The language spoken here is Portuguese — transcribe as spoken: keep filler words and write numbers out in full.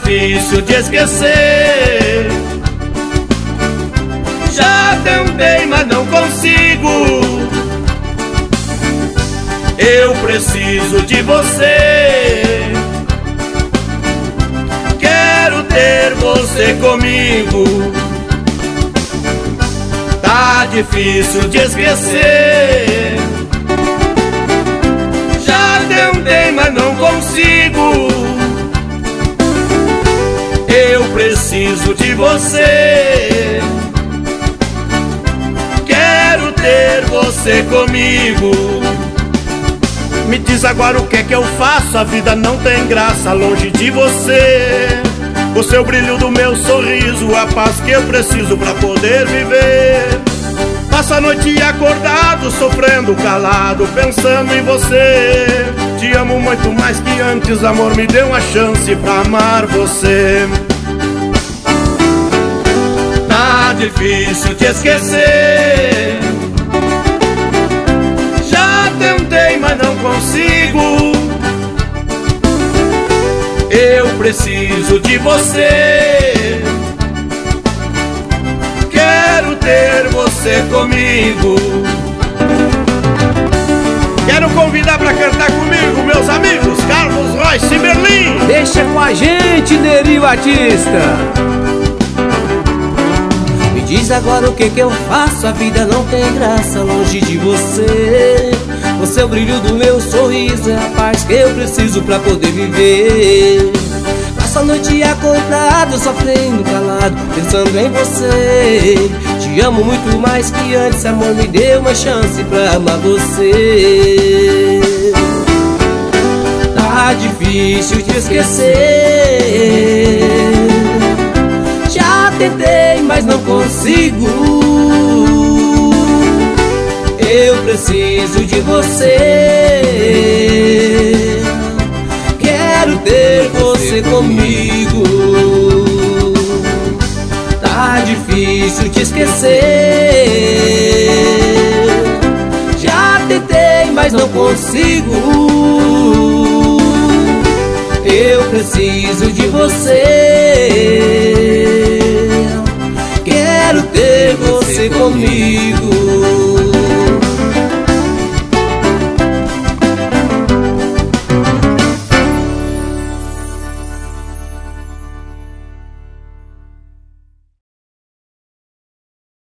difícil de esquecer. Já tentei, mas não consigo. Eu preciso de você. Quero ter você comigo. Tá difícil de esquecer. Já tentei, mas não consigo. Eu preciso de você. Quero ter você comigo. Me diz agora o que é que eu faço. A vida não tem graça longe de você. O seu brilho do meu sorriso, a paz que eu preciso pra poder viver. Passo a noite acordado, sofrendo calado, pensando em você. Te amo muito mais que antes, amor, me dê uma chance pra amar você. Tá difícil de esquecer. Já tentei, mas não consigo. Eu preciso de você. Quero ter você comigo. Quero convidar pra cantar comigo, meus amigos, Carlos Royce e Berlim. Deixa com a gente, Neri Batista. Me diz agora o que que eu faço. A vida não tem graça longe de você. O seu brilho do meu sorriso é a paz que eu preciso pra poder viver. Passo a noite acordado, sofrendo calado, pensando em você. Te amo muito mais que antes, amor, me dê uma chance pra amar você. Tá difícil de esquecer. Já tentei, mas não consigo. Eu preciso de você. Quero ter você comigo. Tá difícil te esquecer. Já tentei, mas não consigo. Eu preciso de você.